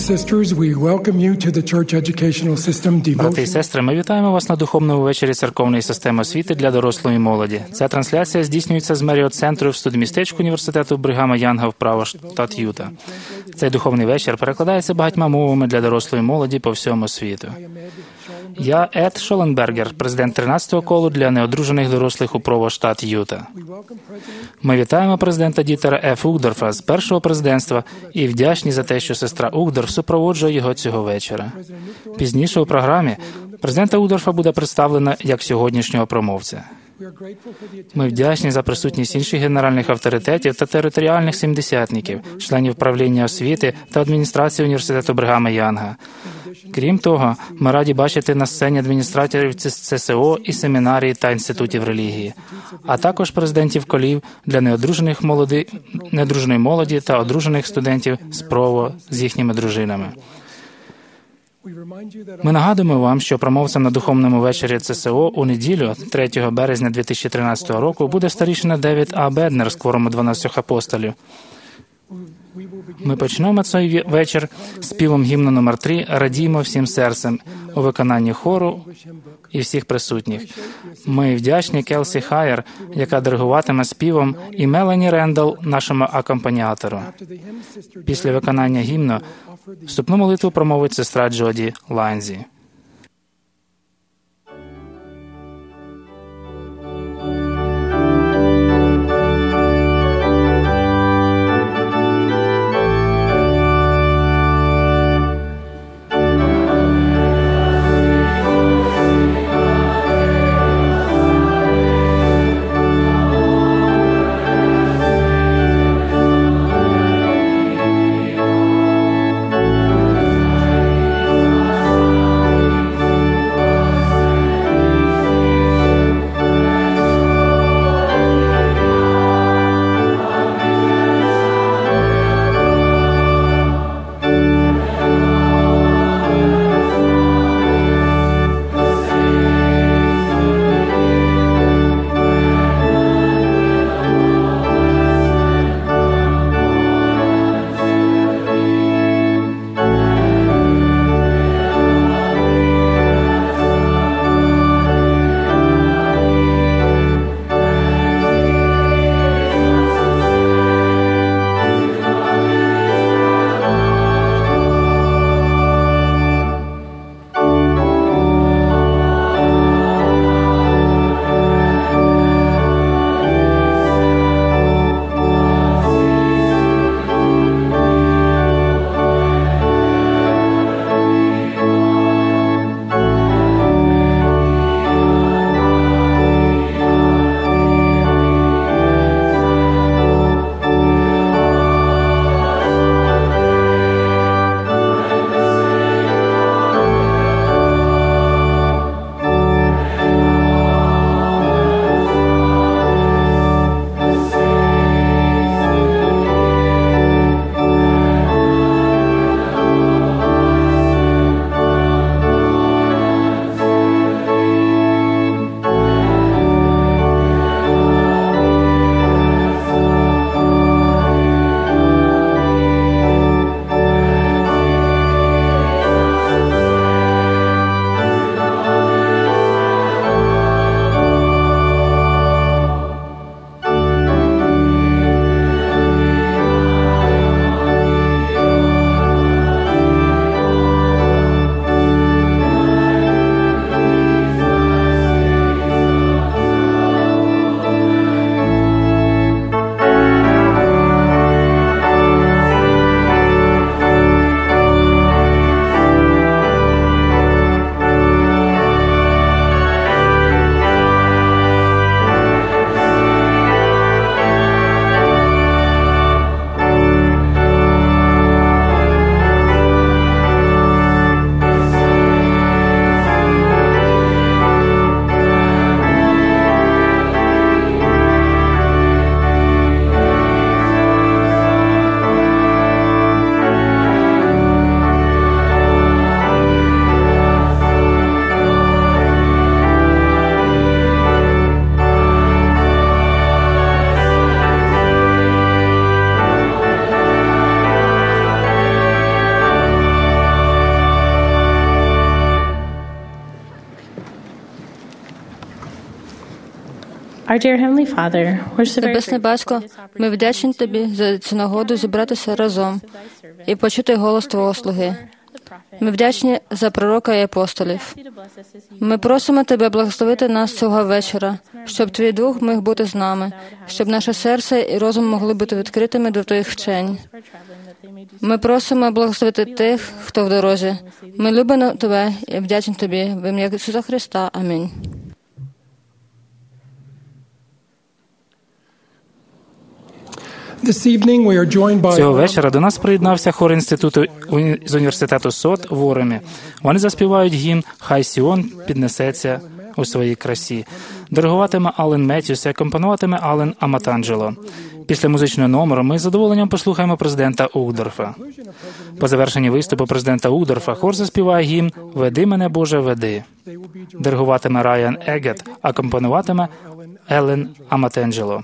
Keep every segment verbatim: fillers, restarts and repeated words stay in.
Брати і сестри, ми вітаємо вас на духовному вечорі церковної системи освіти для дорослої молоді. Ця трансляція здійснюється з Маріот Центру в студмістечку університету Бригама Янга в Право, штат Юта. Цей духовний вечір перекладається багатьма мовами для дорослої молоді по всьому світу. Я Ед Шоленбергер, президент тринадцятого колу для неодружених дорослих у Прово, штат Юта. Ми вітаємо президента Дітера Ф. Угдорфа з першого президентства і вдячні за те, що сестра Угдорф супроводжує його цього вечора. Пізніше у програмі президента Угдорфа буде представлено як сьогоднішнього промовця. Ми вдячні за присутність інших генеральних авторитетів та територіальних сімдесятників, членів правління освіти та адміністрації університету Бригама Янга. Крім того, ми раді бачити на сцені адміністраторів Це С О і семінарій та інститутів релігії, а також президентів колів для неодружених молоді, неодруженої молоді та одружених студентів з Прово з їхніми дружинами. Ми нагадуємо вам, що промовцем на духовному вечорі Це С О у неділю, третього березня дві тисячі тринадцятого року, буде старішина Девід А. Беднер з кворуму дванадцяти апостолів. Ми почнемо цей вечір співом гімну номер три «Радімо всім серцем» у виконанні хору і всіх присутніх. Ми вдячні Келсі Хайер, яка диригуватиме співом, і Мелані Рендал, нашому акомпаніатору. Після виконання гімну вступну молитву промовить сестра Джоді Лайнзі. Thank you. Небесний Батько, ми вдячні Тобі за цю нагоду зібратися разом і почути голос Твого слуги. Ми вдячні за пророка і апостолів. Ми просимо Тебе благословити нас цього вечора, щоб Твій Дух міг бути з нами, щоб наше серце і розум могли бути відкритими до Твоїх вчень. Ми просимо благословити тих, хто в дорозі. Ми любимо Тебе і вдячні Тобі в ім'я Ісуса Христа. Амінь. Цього вечора до нас приєднався хор інституту з університету СОТ в Оремі. Вони заспівають гімн «Хай Сіон піднесеться у своїй красі». Диригуватиме Ален Меттьюс і акомпонуватиме Ален Аматанджело. Після музичного номеру ми з задоволенням послухаємо президента Угдорфа. По завершенні виступу президента Угдорфа хор заспіває гімн «Веди мене, Боже, веди». Диригуватиме Райан Егет, акомпонуватиме Елен Аматанджело.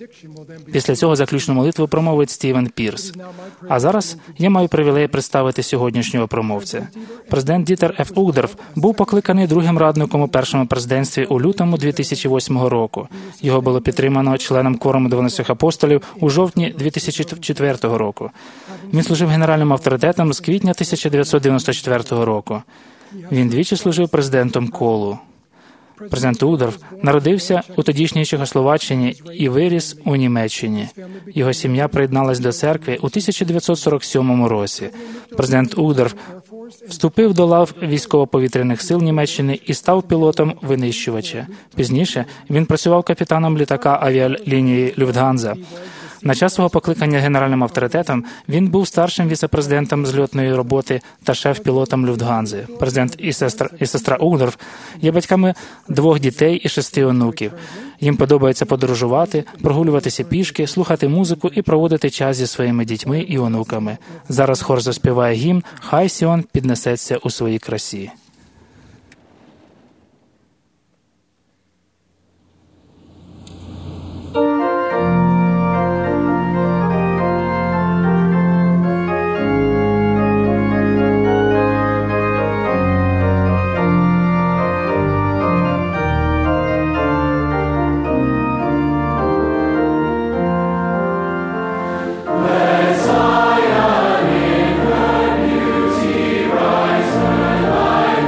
Після цього заключну молитву промовить Стівен Пірс. А зараз я маю привілей представити сьогоднішнього промовця. Президент Дітер Ф. Угдорф був покликаний другим радником у першому президентстві у лютому дві тисячі восьмого року. Його було підтримано членом кворуму дванадцяти апостолів у жовтні дві тисячі четвертого року. Він служив генеральним авторитетом з квітня тисяча дев'ятсот дев'яносто четвертого року. Він двічі служив президентом Колу. Президент Угдорф народився у тодішній Чехословаччині і виріс у Німеччині. Його сім'я приєдналась до церкви у тисяча дев'ятсот сорок сьомому році. Президент Угдорф вступив до лав військово-повітряних сил Німеччини і став пілотом винищувача. Пізніше він працював капітаном літака авіалінії Люфтганза. На час свого покликання генеральним авторитетом він був старшим віце-президентом зльотної роботи та шеф-пілотом Люфтганзи. Президент і сестра, і сестра Угдорф є батьками двох дітей і шести онуків. Їм подобається подорожувати, прогулюватися пішки, слухати музику і проводити час зі своїми дітьми і онуками. Зараз хор заспіває гімн «Хай Сіон піднесеться у своїй красі». Zion in her beauty rise, her light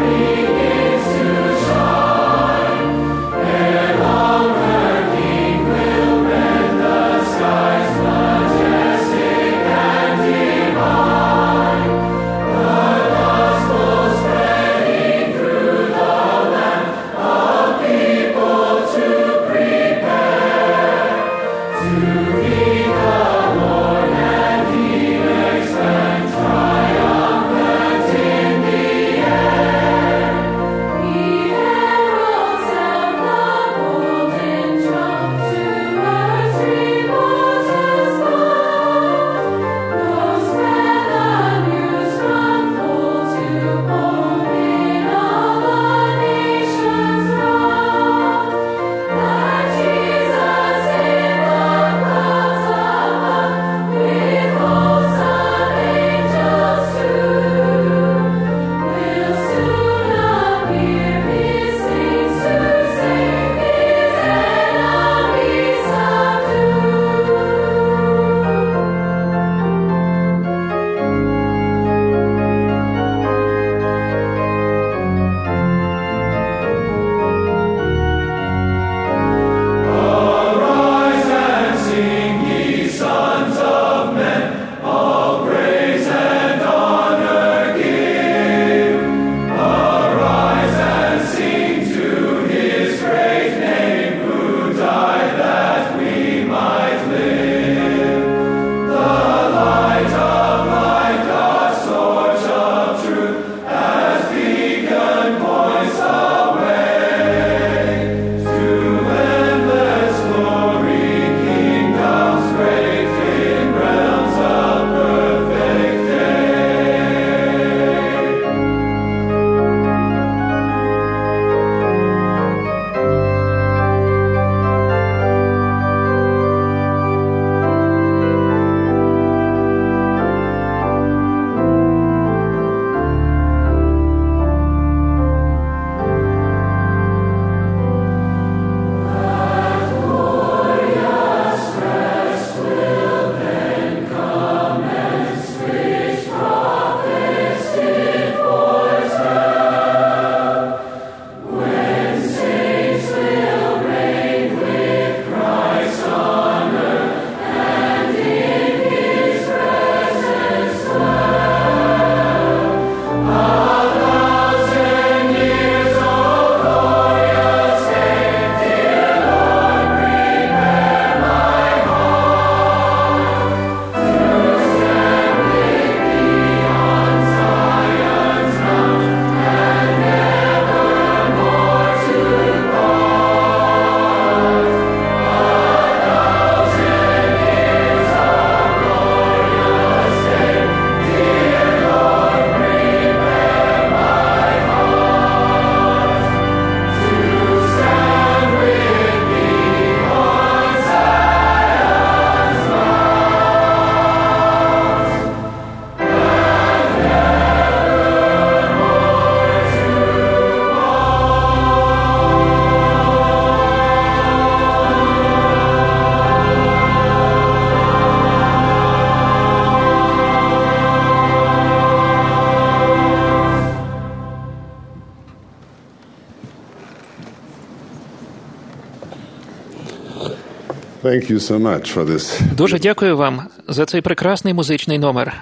Thank you so much for this. Дуже дякую вам за цей прекрасний музичний номер.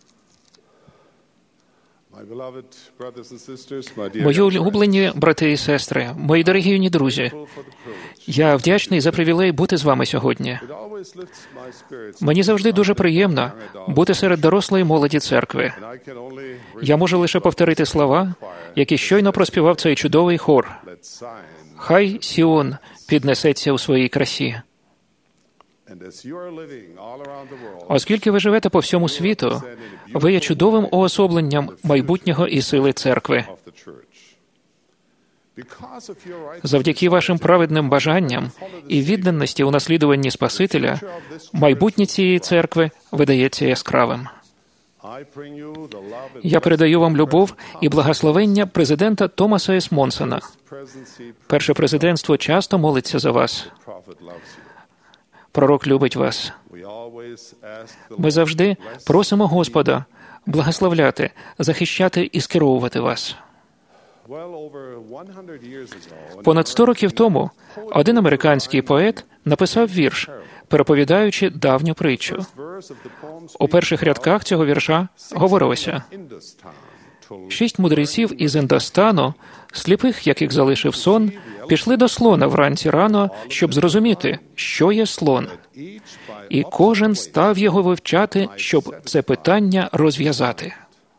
My beloved brothers and sisters, my dear Мої young friends, улюблені брати і сестри, мої дорогі юні друзі, я вдячний за привілей бути з вами сьогодні. it always lifts my spirits, Мені завжди дуже приємно бути серед дорослої молоді церкви. and I can only Я можу лише повторити слова, які щойно проспівав цей чудовий хор. let sign. «Хай Сіон піднесеться у своїй красі». And as you are living all around the world, Оскільки ви живете по всьому світу, ви є чудовим уособленням майбутнього і сили церкви. of the church. Because of your right Завдяки вашим праведним бажанням і відданості у наслідуванні Спасителя, майбутнє цієї церкви видається яскравим. I bring you the love and Я передаю вам любов і благословення президента Томаса С. Монсона. presidency Перше президентство часто молиться за вас. prophet loves you. Пророк любить вас. We always ask the Ми завжди просимо Господа благословляти, захищати і скеровувати вас. well over one hundred years ago. Понад сто років тому один американський поет написав вірш, переповідаючи давню притчу. Verse of the poem У перших рядках цього вірша говорилося: Indus told «Шість мудреців із Індостану, сліпих, яких залишив сон, пішли до слона вранці рано, щоб зрозуміти, що є слон. each by І кожен став його вивчати, щоб це питання розв'язати».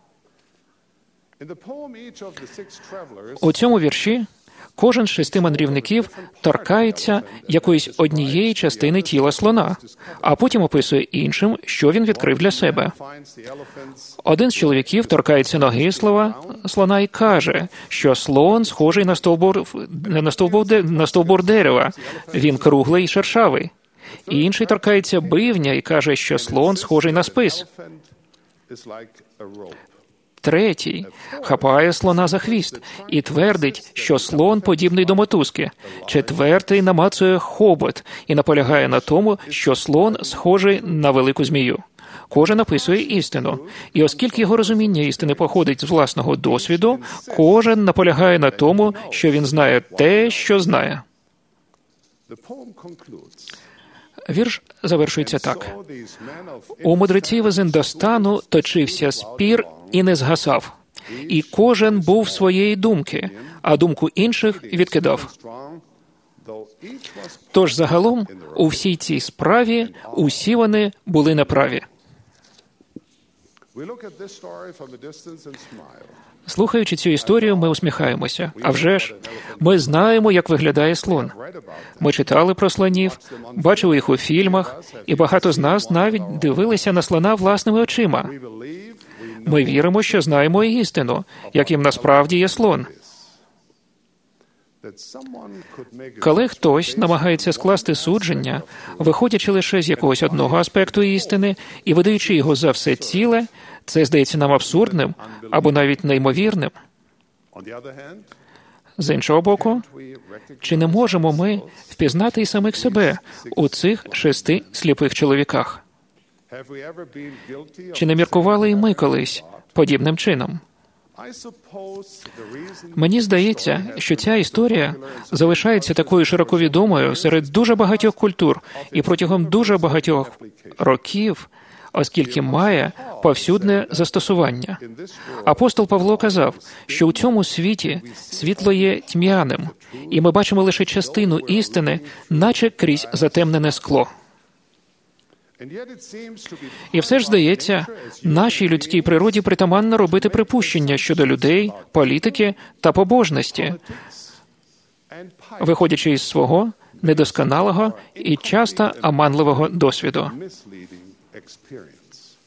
in the poem each of the six travelers У цьому вірші кожен з шести мандрівників торкається якоїсь однієї частини тіла слона, а потім описує іншим, що він відкрив для себе. finds the elephants Один з чоловіків торкається ноги слова, слона і каже, що слон схожий на стовбур, на стовбур, де- на стовбур дерева, він круглий і шершавий. І інший торкається бивня і каже, що слон схожий на спис. elephant is like a rope. Третій хапає слона за хвіст і твердить, що слон подібний до мотузки. Четвертий намацує хобот і наполягає на тому, що слон схожий на велику змію. Кожен описує істину. І оскільки його розуміння істини походить з власного досвіду, кожен наполягає на тому, що він знає те, що знає. The poem concludes. Вірш завершується так. So these men of У мудреців із Індостану точився спір і не згасав. І кожен був своєї думки, а думку інших відкидав. strong, though each was Тож загалом у всій цій справі усі вони були неправі. we look at this story from a distance and smile. Слухаючи цю історію, ми усміхаємося. А вже ж, ми знаємо, як виглядає слон. Read about Ми читали про слонів, бачили їх у фільмах, і багато з нас навіть дивилися на слона власними очима. we believe we know Ми віримо, що знаємо істину, яким насправді є слон. that someone could make a Коли хтось намагається скласти судження, виходячи лише з якогось одного аспекту істини і видаючи його за все ціле, це здається нам абсурдним або навіть неймовірним. on the other hand, З іншого боку, we recognize чи не можемо ми впізнати і самих себе у цих шести сліпих чоловіках? have we ever been guilty of Чи не міркували і ми колись подібним чином? I suppose the reason Мені здається, що ця історія залишається такою широко відомою серед дуже багатьох культур і протягом дуже багатьох років, оскільки має повсюдне застосування. in this world Апостол Павло казав, що у цьому світі світло є тьмяним, і ми бачимо лише частину істини, наче крізь затемнене скло. and yet it seems to be І все ж здається, нашій людській природі притаманно робити припущення щодо людей, політики та побожності, and pious виходячи із свого недосконалого і часто оманливого досвіду. misleading experience.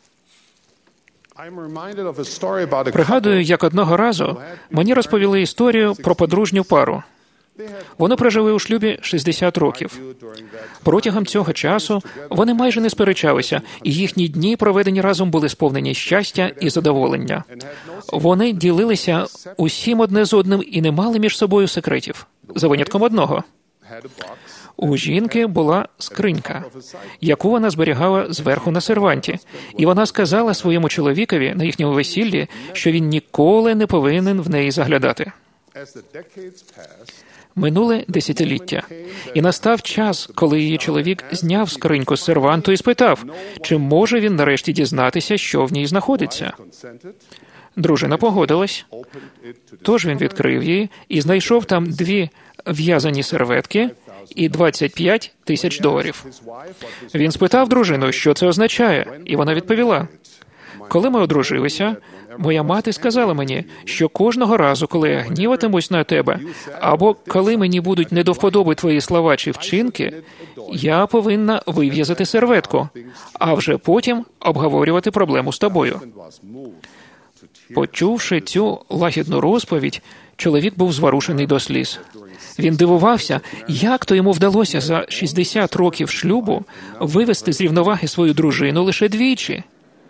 I'm reminded of a story about a Пригадую, як одного разу мені розповіли історію про подружню пару. Вони прожили у шлюбі шістдесят років. Протягом цього часу вони майже не сперечалися, і їхні дні, проведені разом, були сповнені щастя і задоволення. Вони ділилися усім одне з одним і не мали між собою секретів, за винятком одного. У жінки була скринька, яку вона зберігала зверху на серванті, і вона сказала своєму чоловікові на їхньому весіллі, що він ніколи не повинен в неї заглядати. Минуле десятиліття, і настав час, коли її чоловік зняв скриньку з серванту і спитав, чи може він нарешті дізнатися, що в ній знаходиться. Дружина погодилась, тож він відкрив її і знайшов там дві в'язані серветки і двадцять п'ять тисяч доларів. Він спитав дружину, що це означає, і вона відповіла, коли ми одружилися, моя мати сказала мені, що кожного разу, коли я гніватимусь на тебе, або коли мені будуть не до вподоби твої слова чи вчинки, я повинна вив'язати серветку, а вже потім обговорювати проблему з тобою. Почувши цю лагідну розповідь, чоловік був зворушений до сліз. Він дивувався, як то йому вдалося за шістдесят років шлюбу вивести з рівноваги свою дружину лише двічі.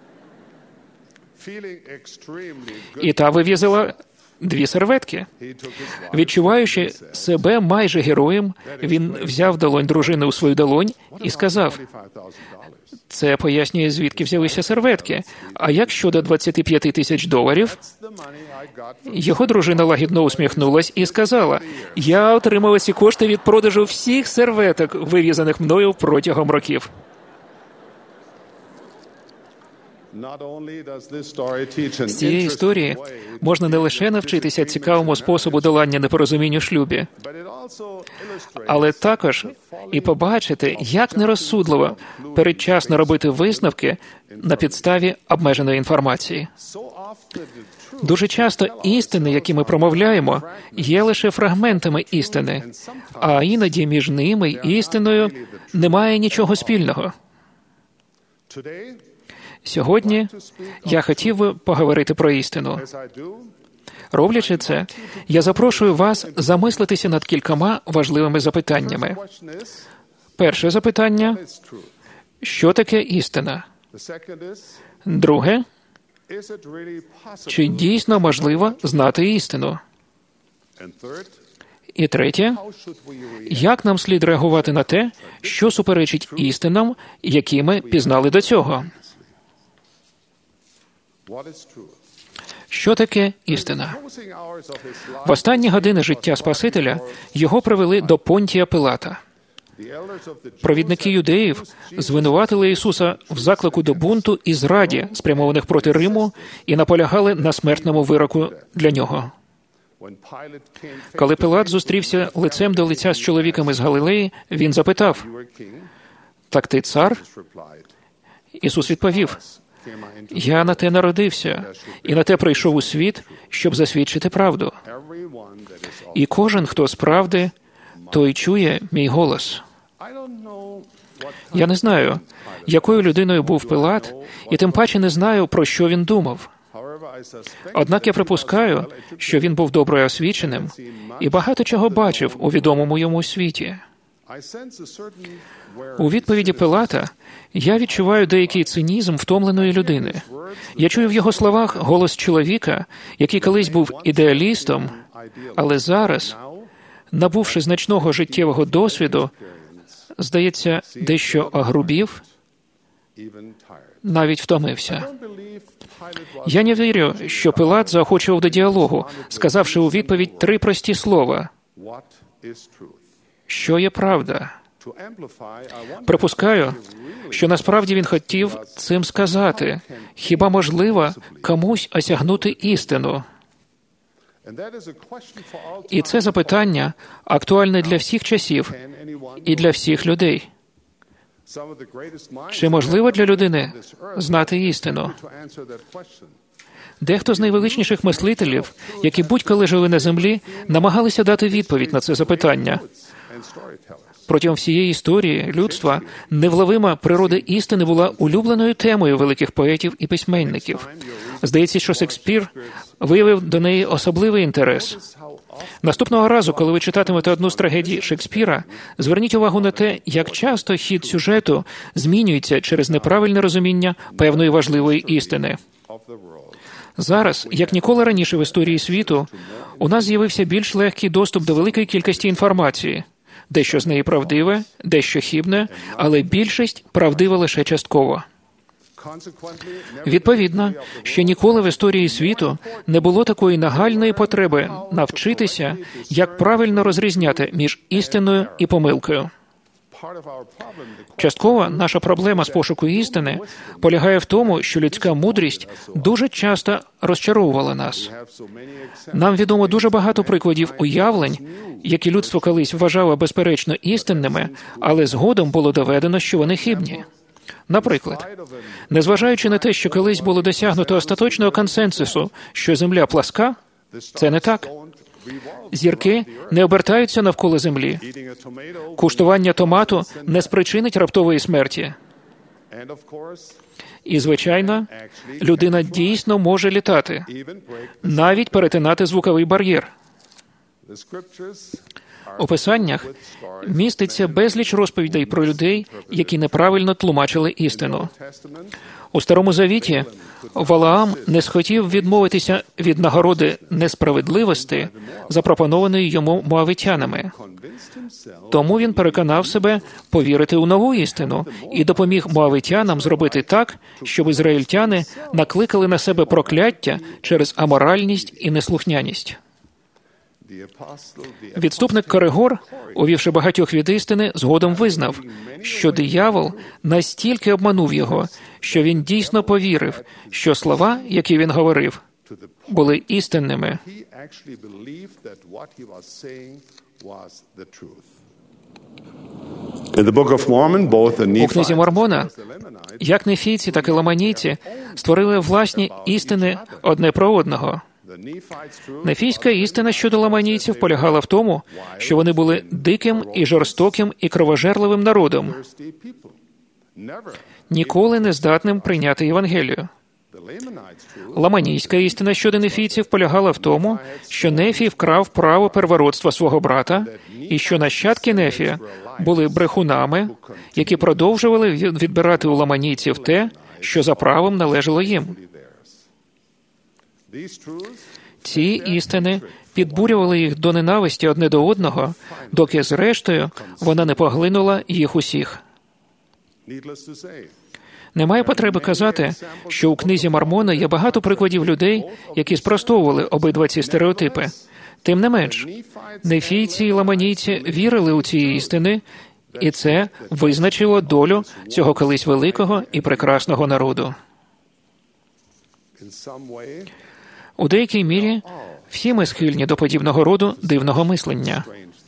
І та вив'язала дві серветки. Відчуваючи себе майже героєм, він взяв долонь дружини у свою долонь і сказав, це пояснює, звідки взялися серветки. А як щодо двадцяти п'яти тисяч доларів? Його дружина лагідно усміхнулась і сказала, я отримала ці кошти від продажу всіх серветок, вив'язаних мною протягом років. З цієї історії можна не лише навчитися цікавому способу долання непорозумінь у шлюбі, але також і побачити, як нерозсудливо передчасно робити висновки на підставі обмеженої інформації. Дуже часто істини, які ми промовляємо, є лише фрагментами істини, а іноді між ними й істиною немає нічого спільного. Сьогодні я хотів би поговорити про істину. Роблячи це, я запрошую вас замислитися над кількома важливими запитаннями. Перше запитання – що таке істина? Друге – чи дійсно можливо знати істину? І третє – як нам слід реагувати на те, що суперечить істинам, які ми пізнали до цього? Що таке істина? В останні години життя Спасителя його привели до Понтія Пилата. Провідники юдеїв звинуватили Ісуса в заклику до бунту і зраді, спрямованих проти Риму, і наполягали на смертному вироку для нього. Коли Пилат зустрівся лицем до лиця з чоловіками з Галилеї, він запитав, «Так ти цар?» Ісус відповів, «Я на те народився, і на те прийшов у світ, щоб засвідчити правду. І кожен, хто з правди, той чує мій голос». Я не знаю, якою людиною був Пилат, і тим паче не знаю, про що він думав. Однак я припускаю, що він був добре освіченим і багато чого бачив у відомому йому світі. У відповіді Пилата я відчуваю деякий цинізм втомленої людини. Я чую в його словах голос чоловіка, який колись був ідеалістом, але зараз, набувши значного життєвого досвіду, здається, дещо огрубів, навіть втомився. Я не вірю, що Пилат заохочував до діалогу, сказавши у відповідь три прості слова. Що є правда? Припускаю, що насправді він хотів цим сказати. Хіба можливо комусь осягнути істину? І це запитання актуальне для всіх часів і для всіх людей. Чи можливо для людини знати істину? Дехто з найвеличніших мислителів, які будь-коли жили на землі, намагалися дати відповідь на це запитання. Протягом всієї історії людства невловима природа істини була улюбленою темою великих поетів і письменників. Здається, що Шекспір виявив до неї особливий інтерес. Наступного разу, коли ви читатимете одну з трагедій Шекспіра, зверніть увагу на те, як часто хід сюжету змінюється через неправильне розуміння певної важливої істини. Зараз, як ніколи раніше в історії світу, у нас з'явився більш легкий доступ до великої кількості інформації. Дещо з неї правдиве, дещо хибне, але більшість правдива лише частково. Відповідно, ще ніколи в історії світу не було такої нагальної потреби навчитися, як правильно розрізняти між істиною і помилкою. Частково наша проблема з пошуку істини полягає в тому, що людська мудрість дуже часто розчаровувала нас. Нам відомо дуже багато прикладів уявлень, які людство колись вважало безперечно істинними, але згодом було доведено, що вони хибні. Наприклад, незважаючи на те, що колись було досягнуто остаточного консенсусу, що Земля пласка, це не так. Зірки не обертаються навколо Землі. Куштування томату не спричинить раптової смерті. І, звичайно, людина дійсно може літати, навіть перетинати звуковий бар'єр. У Писаннях міститься безліч розповідей про людей, які неправильно тлумачили істину. У Старому Завіті Валаам не схотів відмовитися від нагороди несправедливості, запропонованої йому моавитянами. Тому він переконав себе повірити у нову істину і допоміг моавитянам зробити так, щоб ізраїльтяни накликали на себе прокляття через аморальність і неслухняність. Відступник Коригор, увівши багатьох від істини, згодом визнав, що диявол настільки обманув його, що він дійсно повірив, що слова, які він говорив, були істинними. У книзі Мормона як нефійці, так і ламанійці створили власні істини одне про одного. Нефійська істина щодо ламанійців полягала в тому, що вони були диким і жорстоким і кровожерливим народом, ніколи не здатним прийняти Євангелію. Ламанійська істина щодо нефійців полягала в тому, що Нефій вкрав право первородства свого брата, і що нащадки Нефія були брехунами, які продовжували відбирати у ламанійців те, що за правом належало їм. Ці істини підбурювали їх до ненависті одне до одного, доки, зрештою, вона не поглинула їх усіх. Немає потреби казати, що у книзі Мормона є багато прикладів людей, які спростовували обидва ці стереотипи. Тим не менш, нефійці і ламанійці вірили у ці істини, і це визначило долю цього колись великого і прекрасного народу. У деякій мірі всі ми схильні до подібного роду дивного мислення.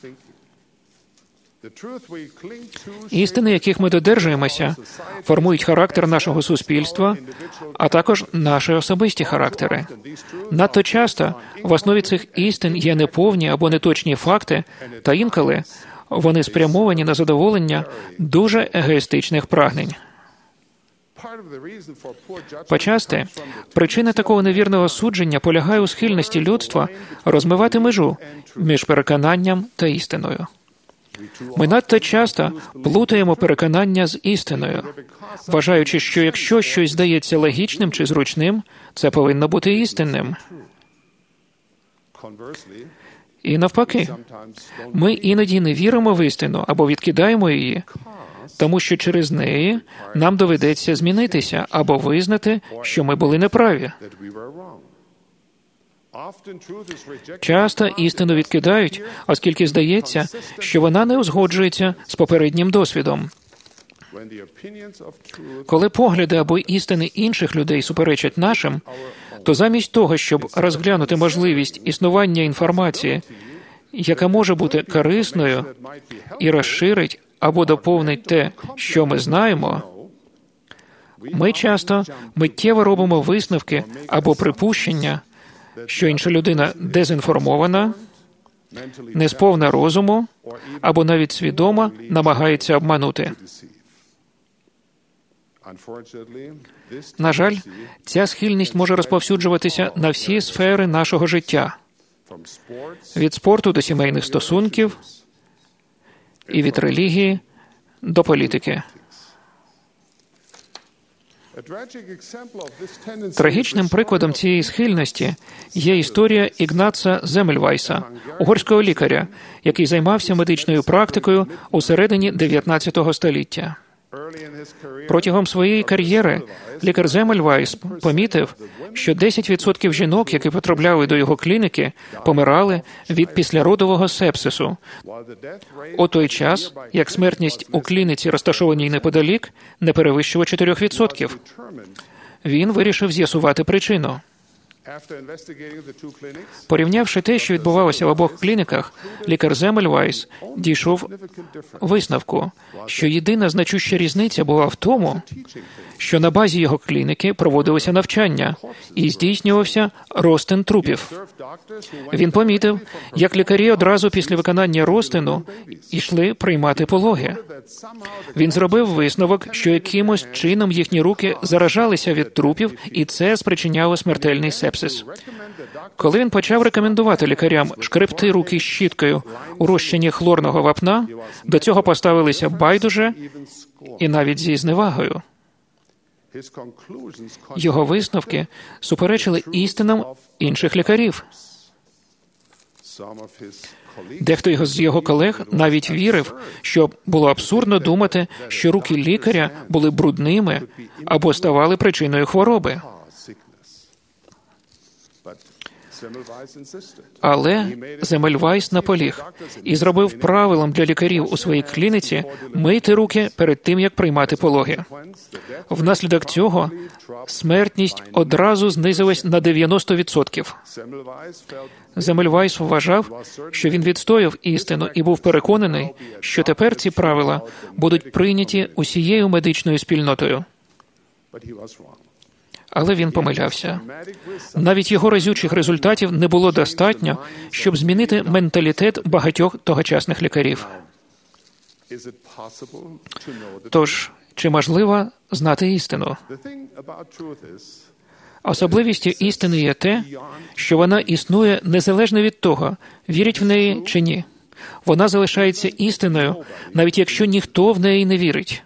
Істини, яких ми додержуємося, формують характер нашого суспільства, а також наші особисті характери. Надто часто в основі цих істин є неповні або неточні факти, та інколи вони спрямовані на задоволення дуже егоїстичних прагнень. Почасти причина такого невірного судження полягає у схильності людства розмивати межу між переконанням та істиною. Ми надто часто плутаємо переконання з істиною, вважаючи, що якщо щось здається логічним чи зручним, це повинно бути істинним. І навпаки, ми іноді не віримо в істину або відкидаємо її, тому що через неї нам доведеться змінитися або визнати, що ми були неправі. Часто істину відкидають, оскільки здається, що вона не узгоджується з попереднім досвідом. Коли погляди або істини інших людей суперечать нашим, то замість того, щоб розглянути можливість існування інформації, яка може бути корисною і розширить або доповнить те, що ми знаємо, ми часто миттєво робимо висновки або припущення, що інша людина дезінформована, не сповна розуму або навіть свідомо намагається обманути. На жаль, ця схильність може розповсюджуватися на всі сфери нашого життя, від спорту до сімейних стосунків і від релігії до політики. Трагічним прикладом цієї схильності є історія Ігнаца Земельвайса, угорського лікаря, який займався медичною практикою у середині дев'ятнадцятого століття. Протягом своєї кар'єри лікар Земельвайс помітив, що десять відсотків жінок, які потрапляли до його клініки, помирали від післяродового сепсису, у той час, як смертність у клініці, розташованій неподалік, не перевищувала чотири відсотки. Він вирішив з'ясувати причину. Порівнявши те, що відбувалося в обох клініках, лікар Земельвайс дійшов висновку, що єдина значуща різниця була в тому, що на базі його клініки проводилося навчання і здійснювався розтин трупів. Він помітив, як лікарі одразу після виконання розтину йшли приймати пологи. Він зробив висновок, що якимось чином їхні руки заражалися від трупів, і це спричиняло смертельний сепсис. Коли він почав рекомендувати лікарям шкребти руки щіткою у розчині хлорного вапна, до цього поставилися байдуже і навіть зі зневагою. Його висновки суперечили істинам інших лікарів. Дехто з його колег навіть вірив, що було абсурдно думати, що руки лікаря були брудними або ставали причиною хвороби. Але Земельвайс наполіг і зробив правилом для лікарів у своїй клініці мити руки перед тим, як приймати пологи. Внаслідок цього смертність одразу знизилась на дев'яносто відсотків. Земельвайс вважав, що він відстояв істину і був переконаний, що тепер ці правила будуть прийняті усією медичною спільнотою. Але він помилявся. Навіть його разючих результатів не було достатньо, щоб змінити менталітет багатьох тогочасних лікарів. Тож, чи можливо знати істину? Особливістю істини є те, що вона існує незалежно від того, вірять в неї чи ні. Вона залишається істиною, навіть якщо ніхто в неї не вірить.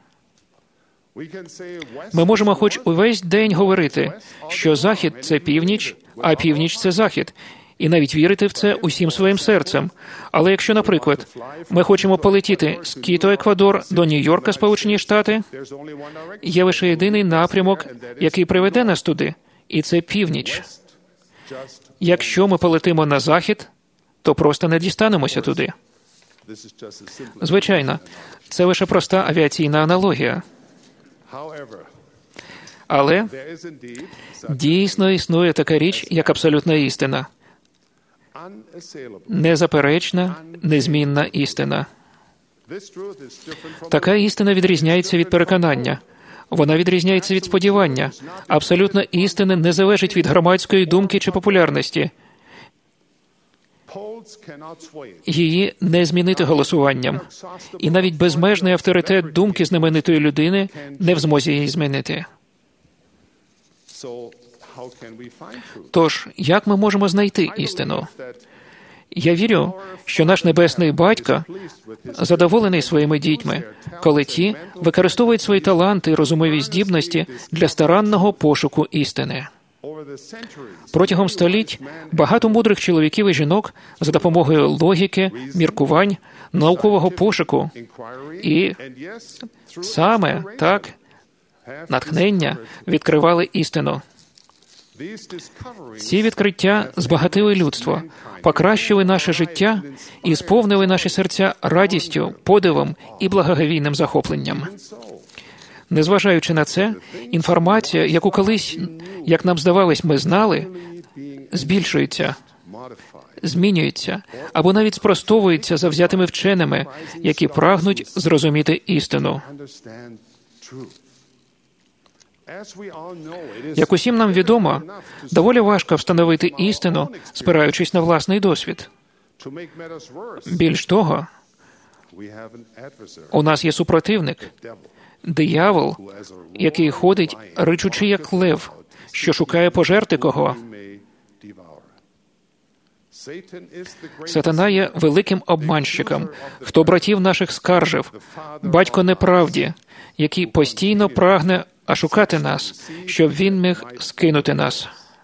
Ми можемо хоч увесь день говорити, що Захід – це північ, а північ – це Захід, і навіть вірити в це усім своїм серцем. Але якщо, наприклад, ми хочемо полетіти з Кіто, Еквадор, до Нью-Йорка, Сполучені Штати, є лише єдиний напрямок, який приведе нас туди, і це північ. Якщо ми полетимо на Захід, то просто не дістанемося туди. Звичайно, це лише проста авіаційна аналогія. Але дійсно існує така річ, як абсолютна істина. Незаперечна, незмінна істина. Така істина відрізняється від переконання. Вона відрізняється від сподівання. Абсолютна істина не залежить від громадської думки чи популярності. Її не змінити голосуванням. І навіть безмежний авторитет думки знаменитої людини не в змозі її змінити. Тож, як ми можемо знайти істину? Я вірю, що наш Небесний Батько задоволений своїми дітьми, коли ті використовують свої таланти і розумові здібності для старанного пошуку істини. Протягом століть багато мудрих чоловіків і жінок за допомогою логіки, міркувань, наукового пошуку і саме так натхнення відкривали істину. Ці відкриття збагатили людство, покращили наше життя і сповнили наші серця радістю, подивом і благоговійним захопленням. Незважаючи на це, інформація, яку колись, як нам здавалось, ми знали, збільшується, змінюється або навіть спростовується завзятими вченими, які прагнуть зрозуміти істину. Як усім нам відомо, доволі важко встановити істину, спираючись на власний досвід. Більш того, у нас є супротивник – диявол, який ходить, ричучи як лев, що шукає пожерти кого. Сатана є великим обманщиком, хто братів наших скаржив, батько неправді, який постійно прагне ошукати нас, щоб він міг скинути нас.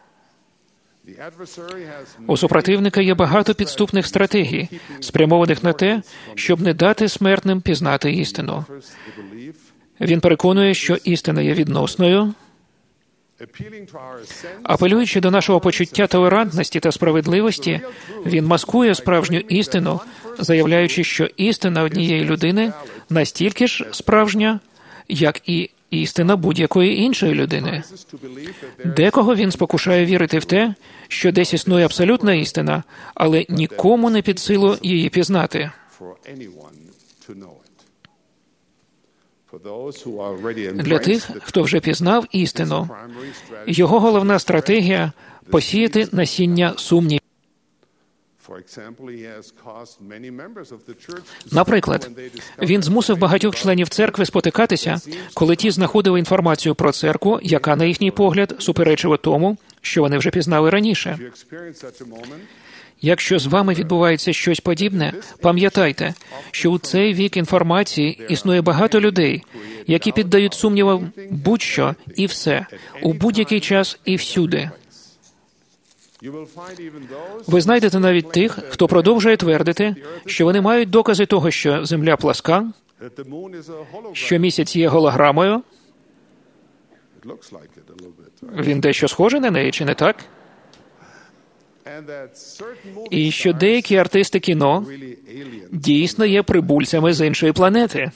У супротивника є багато підступних стратегій, спрямованих на те, щоб не дати смертним пізнати істину. Він переконує, що істина є відносною, апелюючи до нашого почуття толерантності та справедливості, він маскує справжню істину, заявляючи, що істина однієї людини настільки ж справжня, як і істина будь-якої іншої людини. Декого він спокушає вірити в те, що десь існує абсолютна істина, але нікому не під силу її пізнати. Для тих, хто вже пізнав істину, його головна стратегія – посіяти насіння сумнівів. Наприклад, він змусив багатьох членів церкви спотикатися, коли ті знаходили інформацію про церкву, яка, на їхній погляд, суперечила тому, що вони вже пізнали раніше. Якщо з вами відбувається щось подібне, пам'ятайте, що у цей вік інформації існує багато людей, які піддають сумнівам будь-що і все, у будь-який час і всюди. Ви знайдете навіть тих, хто продовжує твердити, що вони мають докази того, що Земля пласка, що місяць є голограмою. Він дещо схожий на неї, чи не так? І що деякі артисти кіно дійсно є прибульцями з іншої планети.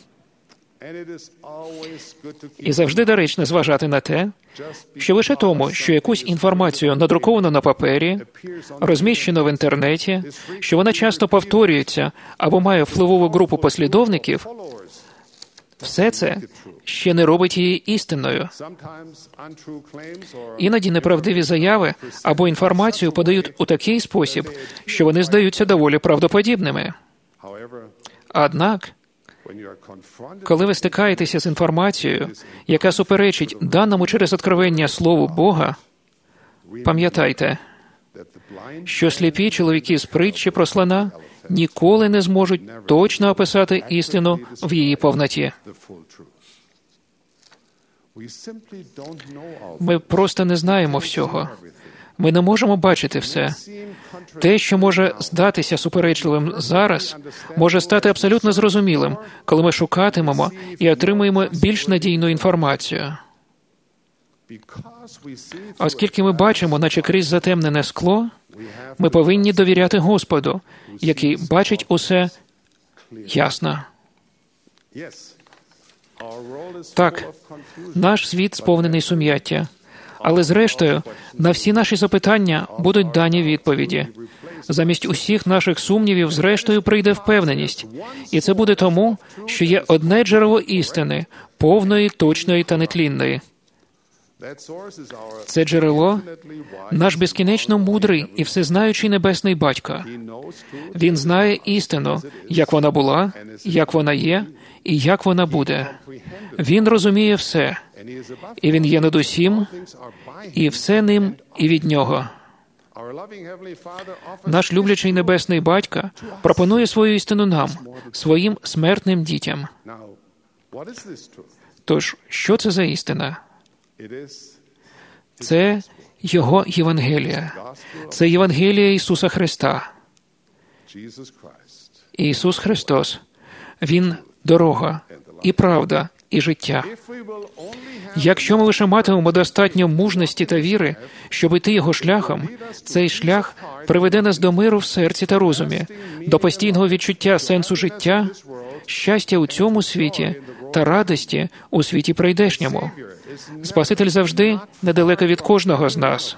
І завжди доречно зважати на те, що лише тому, що якусь інформацію надруковано на папері, розміщено в інтернеті, що вона часто повторюється або має впливову групу послідовників, все це ще не робить її істинною. Іноді неправдиві заяви або інформацію подають у такий спосіб, що вони здаються доволі правдоподібними. Однак, коли ви стикаєтеся з інформацією, яка суперечить даному через откровення Слову Бога, пам'ятайте, що сліпі чоловіки з притчі про слона ніколи не зможуть точно описати істину в її повноті. Ми просто не знаємо всього. Ми не можемо бачити все. Те, що може здатися суперечливим зараз, може стати абсолютно зрозумілим, коли ми шукатимемо і отримуємо більш надійну інформацію. Оскільки ми бачимо, наче крізь затемнене скло, ми повинні довіряти Господу, який бачить усе ясно. Так, наш світ сповнений сум'яття. Але зрештою, на всі наші запитання будуть дані відповіді. Замість усіх наших сумнівів, зрештою, прийде впевненість. І це буде тому, що є одне джерело істини, повної, точної та нетлінної. Це джерело – наш безкінечно мудрий і всезнаючий Небесний Батько. Він знає істину, як вона була, як вона є і як вона буде. Він розуміє все, і Він є над усім, і все ним і від Нього. Наш люблячий Небесний Батько пропонує свою істину нам, своїм смертним дітям. Тож, що це за істина? Це Його Євангелія. Це Євангелія Ісуса Христа. Ісус Христос. Він – дорога, і правда, і життя. Якщо ми лише матимемо достатньо мужності та віри, щоб іти Його шляхом, цей шлях приведе нас до миру в серці та розумі, до постійного відчуття сенсу життя, щастя у цьому світі та радості у світі прийдешньому. Спаситель завжди недалеко від кожного з нас.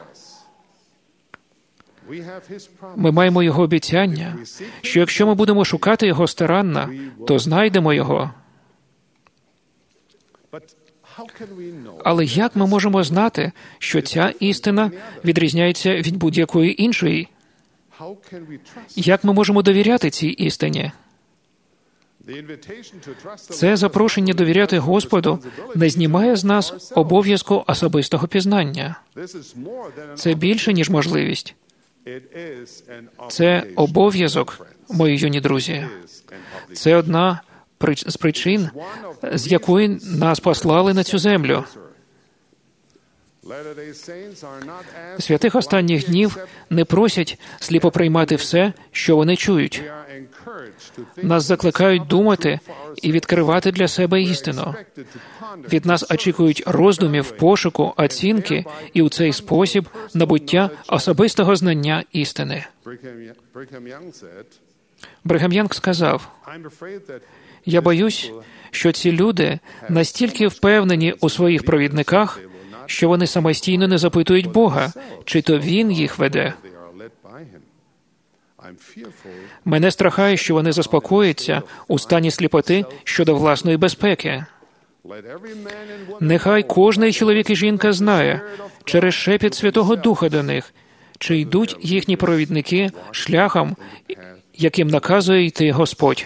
Ми маємо Його обіцяння, що якщо ми будемо шукати Його старанно, то знайдемо Його. Але як ми можемо знати, що ця істина відрізняється від будь-якої іншої? Як ми можемо довіряти цій істині? Це запрошення довіряти Господу не знімає з нас обов'язку особистого пізнання. Це більше, ніж можливість. Це обов'язок, мої юні друзі. Це одна з причин, з якої нас послали на цю землю. Святих останніх днів не просять сліпо приймати все, що вони чують. Нас закликають думати і відкривати для себе істину. Від нас очікують роздумів, пошуку, оцінки і у цей спосіб набуття особистого знання істини. Бригам Янг сказав, «Я боюсь, що ці люди настільки впевнені у своїх провідниках, що вони самостійно не запитують Бога, чи то Він їх веде. Мене страхає, що вони заспокояться у стані сліпоти щодо власної безпеки. Нехай кожний чоловік і жінка знає, через шепіт Святого Духа до них, чи йдуть їхні провідники шляхом, яким наказує йти Господь».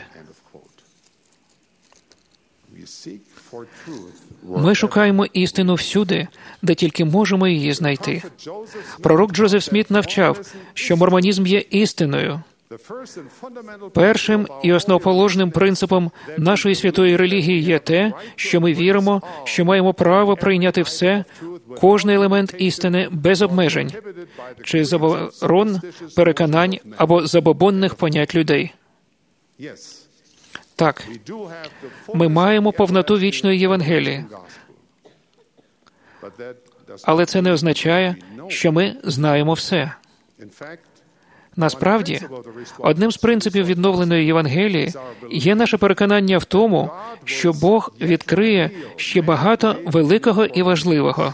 Ми шукаємо істину всюди, де тільки можемо її знайти. Пророк Джозеф Сміт навчав, що мормонізм є істиною. Першим і основоположним принципом нашої святої релігії є те, що ми віримо, що маємо право прийняти все, кожний елемент істини без обмежень, чи заборон, переконань або забобонних понять людей. Так, ми маємо повноту вічної Євангелії. Але це не означає, що ми знаємо все. Насправді, одним з принципів відновленої Євангелії є наше переконання в тому, що Бог відкриє ще багато великого і важливого.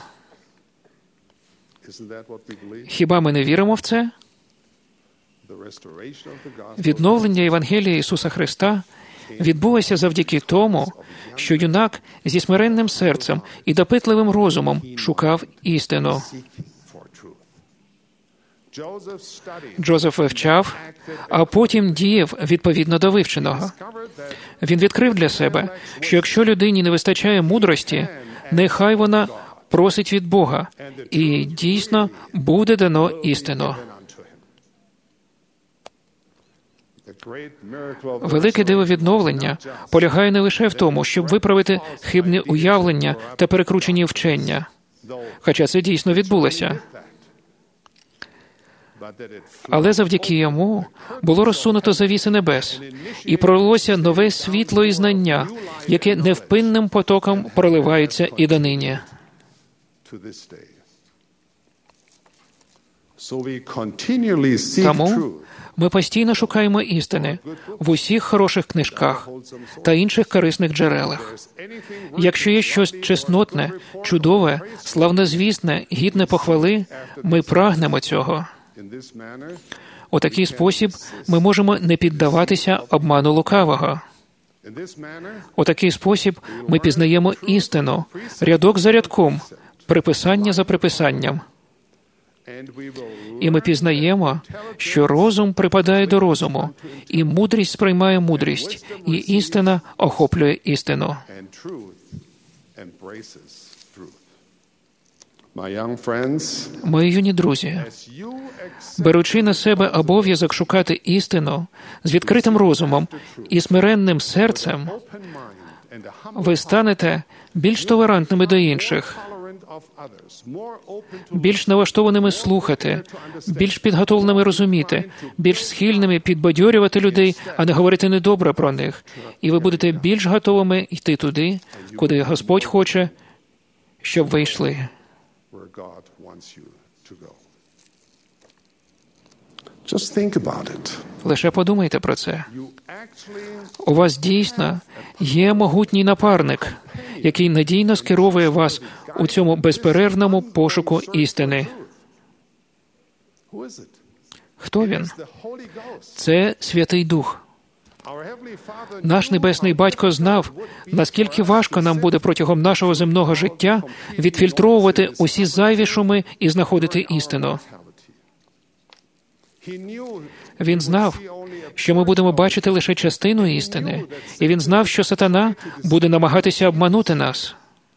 Хіба ми не віримо в це? Відновлення Євангелія Ісуса Христа відбулося завдяки тому, що юнак зі смиренним серцем і допитливим розумом шукав істину. Джозеф вивчав, а потім діяв відповідно до вивченого. Він відкрив для себе, що якщо людині не вистачає мудрості, нехай вона просить від Бога, і дійсно буде дано істину. Велике диво відновлення полягає не лише в тому, щоб виправити хибне уявлення та перекручені вчення, хоча це дійсно відбулося. Але завдяки йому було розсунуто завіси небес, і пролилося нове світло і знання, яке невпинним потоком проливається і донині. Тому ми постійно шукаємо істини в усіх хороших книжках та інших корисних джерелах. Якщо є щось чеснотне, чудове, славнозвісне, гідне похвали, ми прагнемо цього. У такий спосіб ми можемо не піддаватися обману лукавого. У такий спосіб ми пізнаємо істину, рядок за рядком, приписання за приписанням. І ми пізнаємо, що розум припадає до розуму, і мудрість сприймає мудрість, і істина охоплює істину. Мої юні друзі, беручи на себе обов'язок шукати істину з відкритим розумом і смиренним серцем, ви станете більш толерантними до інших, більш налаштованими слухати, більш підготовленими розуміти, більш схильними підбадьорювати людей, а не говорити недобре про них. І ви будете більш готовими йти туди, куди Господь хоче, щоб ви йшли. Лише подумайте про це. У вас дійсно є могутній напарник, який надійно скеровує вас у цьому безперервному пошуку істини. Хто він? Це Святий Дух. Наш Небесний Батько знав, наскільки важко нам буде протягом нашого земного життя відфільтровувати усі зайві шуми і знаходити істину. Він знав, що ми будемо бачити лише частину істини, і він знав, що сатана буде намагатися обманути нас.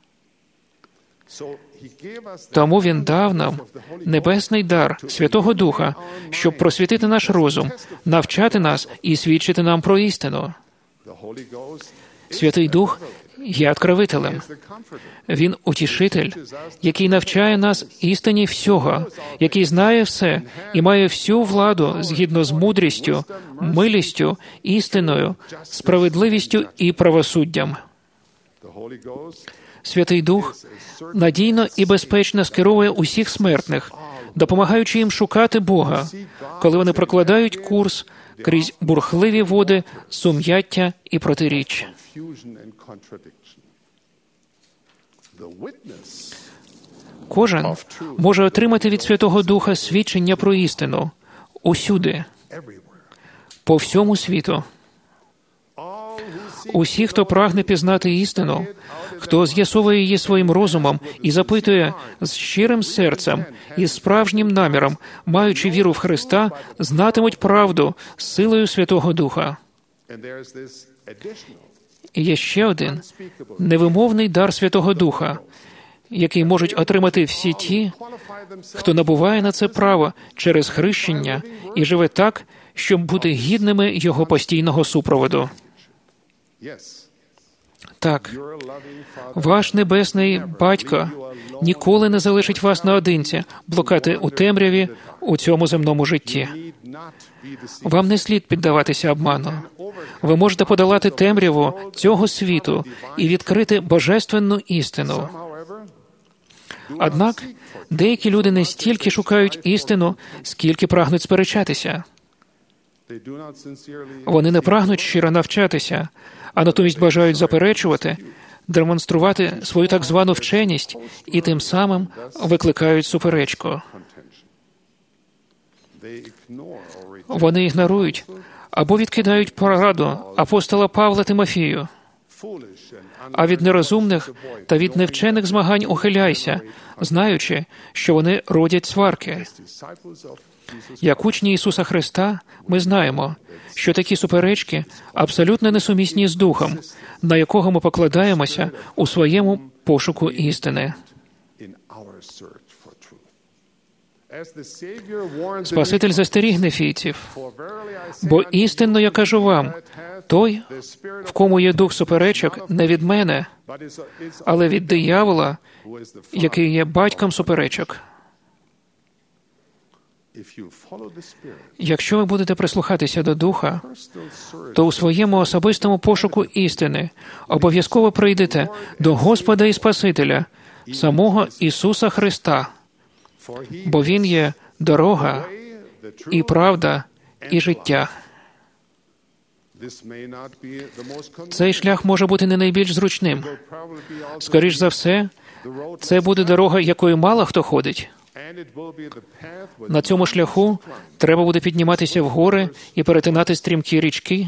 Тому він дав нам небесний дар Святого Духа, щоб просвітити наш розум, навчати нас і свідчити нам про істину. Святий Дух є откровителем. Він утішитель, який навчає нас істині всього, який знає все і має всю владу згідно з мудрістю, милістю, істиною, справедливістю і правосуддям. Святий Дух надійно і безпечно скеровує усіх смертних, допомагаючи їм шукати Бога, коли вони прокладають курс крізь бурхливі води, сум'яття і протиріч. Кожен може отримати від Святого Духа свідчення про істину усюди, по всьому світу. Усі, хто прагне пізнати істину, хто з'ясовує її своїм розумом і запитує з щирим серцем і справжнім наміром, маючи віру в Христа, знатимуть правду з силою Святого Духа. І є ще один невимовний дар Святого Духа, який можуть отримати всі ті, хто набуває на це право через хрещення і живе так, щоб бути гідними Його постійного супроводу. Так, ваш небесний Батько ніколи не залишить вас наодинці блукати у темряві у цьому земному житті. Вам не слід піддаватися обману. Ви можете подолати темряву цього світу і відкрити божественну істину. Однак, деякі люди не стільки шукають істину, скільки прагнуть сперечатися. Вони не прагнуть щиро навчатися, а натомість бажають заперечувати, демонструвати свою так звану вченість і тим самим викликають суперечку. Вони ігнорують або відкидають пораду апостола Павла Тимофію. А від нерозумних та від невчених змагань ухиляйся, знаючи, що вони родять сварки. Як учні Ісуса Христа, ми знаємо, що такі суперечки абсолютно несумісні з Духом, на якого ми покладаємося у своєму пошуку істини. Спаситель застеріг нефійців, бо істинно я кажу вам, той, в кому є дух суперечок, не від мене, але від диявола, який є батьком суперечок. Якщо ви будете прислухатися до Духа, то у своєму особистому пошуку істини обов'язково прийдете до Господа і Спасителя, самого Ісуса Христа, бо Він є дорога і правда і життя. Цей шлях може бути не найбільш зручним. Скоріш за все, це буде дорога, якою мало хто ходить. На цьому шляху треба буде підніматися в гори і перетинати стрімкі річки,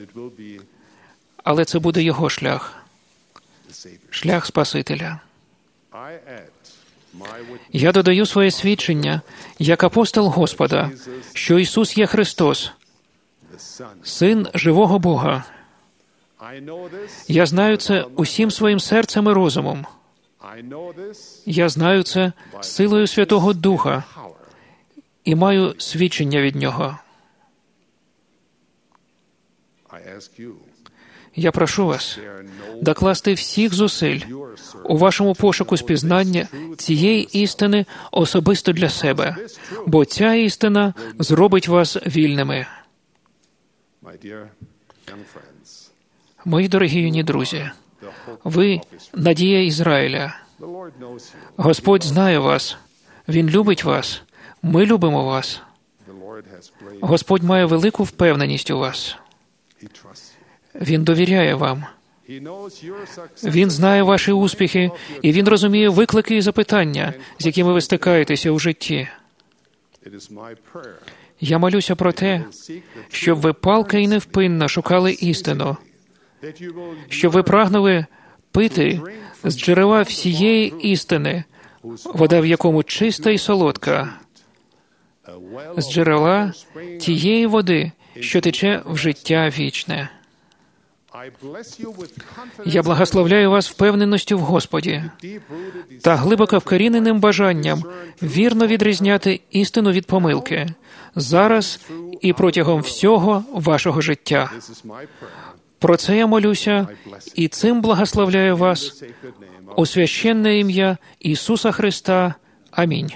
але це буде Його шлях, шлях Спасителя. Я додаю своє свідчення, як апостол Господа, що Ісус є Христос, Син живого Бога. Я знаю це усім своїм серцем і розумом. Я знаю це силою Святого Духа і маю свідчення від Нього. Я прошу вас докласти всіх зусиль у вашому пошуку спізнання цієї істини особисто для себе, бо ця істина зробить вас вільними. Мої дорогі юні друзі, ви – надія Ізраїля. Господь знає вас, Він любить вас, ми любимо вас. Господь має велику впевненість у вас. Він довіряє вам. Він знає ваші успіхи, і Він розуміє виклики і запитання, з якими ви стикаєтеся у житті. Я молюся про те, щоб ви палко і невпинно шукали істину, щоб ви прагнули пити з джерела всієї істини, вода в якому чиста і солодка, з джерела тієї води, що тече в життя вічне. Я благословляю вас впевненістю в Господі та глибоко вкоріненим бажанням вірно відрізняти істину від помилки зараз і протягом всього вашого життя. Про це я молюся, і цим благословляю вас у священне ім'я Ісуса Христа. Амінь.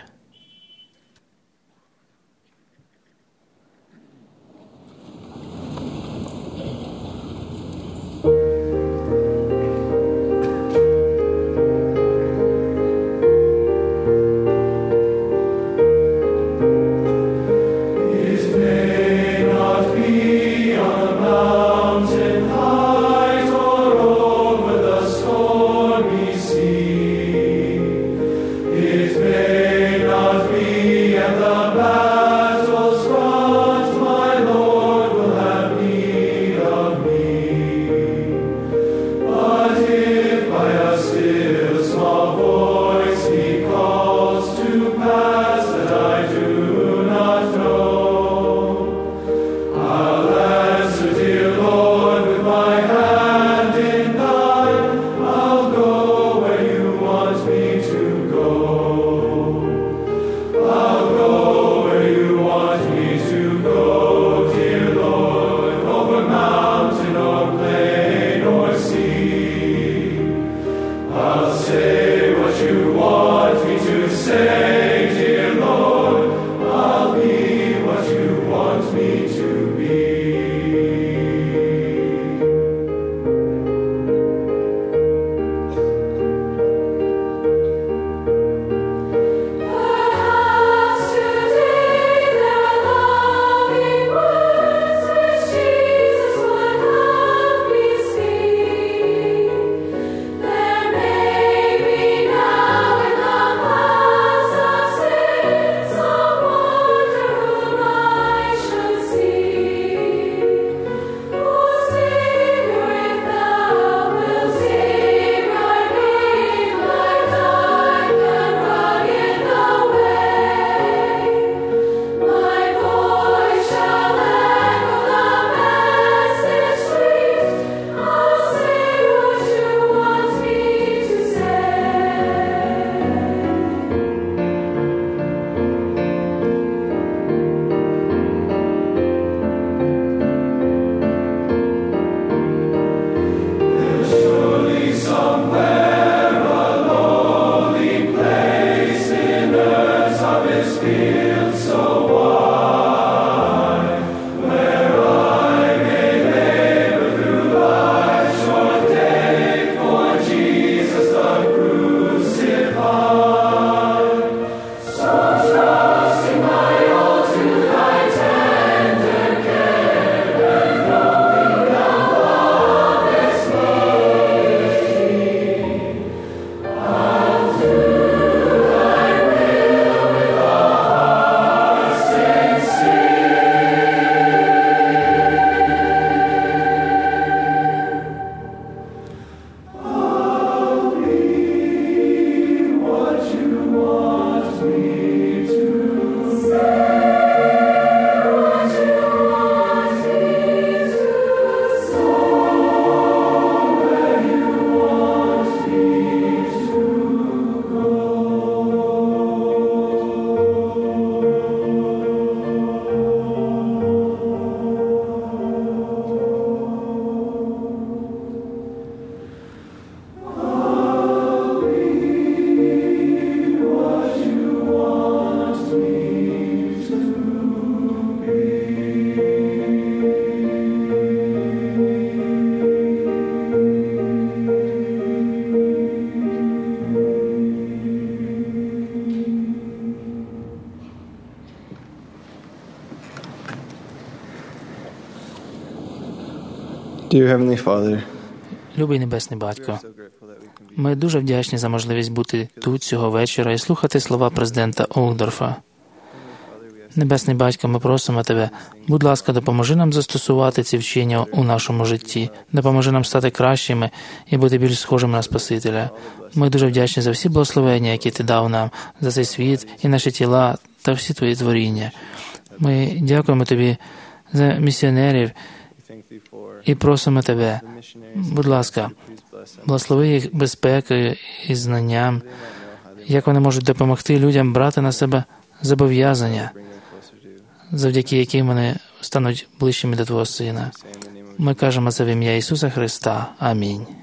Dear Heavenly Father, Любий Небесний Батько, ми дуже вдячні за можливість бути тут цього вечора і слухати слова президента Олдорфа. Небесний Батько, ми просимо Тебе, будь ласка, допоможи нам застосувати ці вчення у нашому житті, допоможи нам стати кращими і бути більш схожими на Спасителя. Ми дуже вдячні за всі благословення, які Ти дав нам, за цей світ і наші тіла та всі Твої творіння. Ми дякуємо Тобі за місіонерів і просимо Тебе, будь ласка, благослови їх безпекою і знанням, як вони можуть допомогти людям брати на себе зобов'язання, завдяки яким вони стануть ближчими до Твого Сина. Ми кажемо це в ім'я Ісуса Христа. Амінь.